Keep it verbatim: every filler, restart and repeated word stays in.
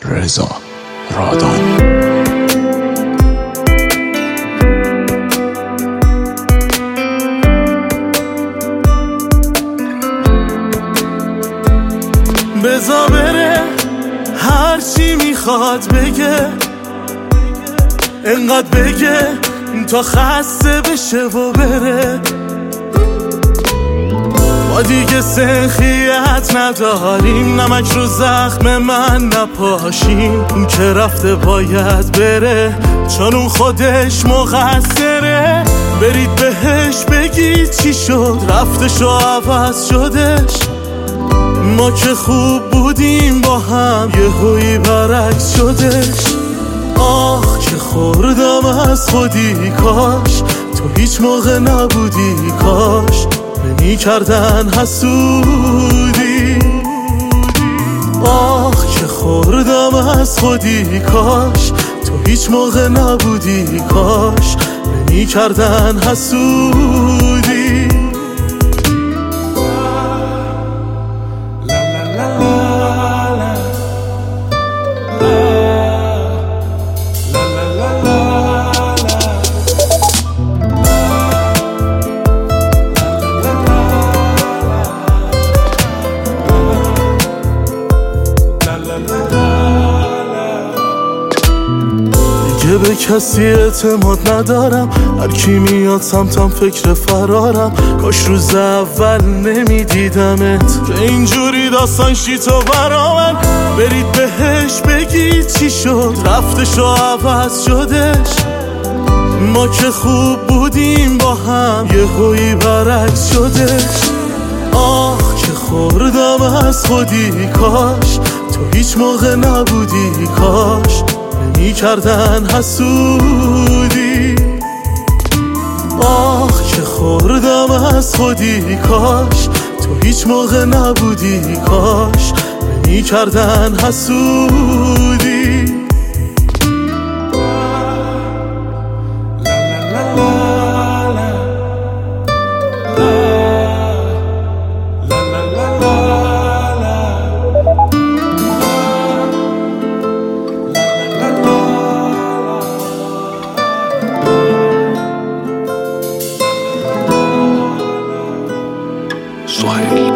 رضا رادان. بزا بره هر چی میخواد بگه، انقدر بگه تا خسته بشه و بره. ما دیگه سنخیت نداریم، نمک رو زخم من نپاشیم. اون که رفته باید بره، چون اون خودش مقصره. برید بهش بگید چی شد، رفتش و عوض شدش. ما که خوب بودیم با هم، یه هوی برعکس شدش. آه که خوردم از خودی، کاش تو هیچ موقع نبودی، کاش منی کردن حسودی. آه که خوردم از خودی، کاش تو هیچ موقع نبودی، کاش منی کردن حسودی. دیگه به کسی اعتماد ندارم، هر کی میاد سمتم فکر فرارم. کاش روز اول نمیدیدمت که اینجوری داستان شیطو برا من. برید بهش بگید چی شد، رفتش و عوض شدش. ما که خوب بودیم با هم، یه هوی برعکس شدش. آه که خوردم از خودی، کاش تو هیچ موقع نبودی، کاش منی کردن حسودی. آه که خوردم از خودی، کاش تو هیچ موقع نبودی، کاش منی کردن حسودی. Swahili.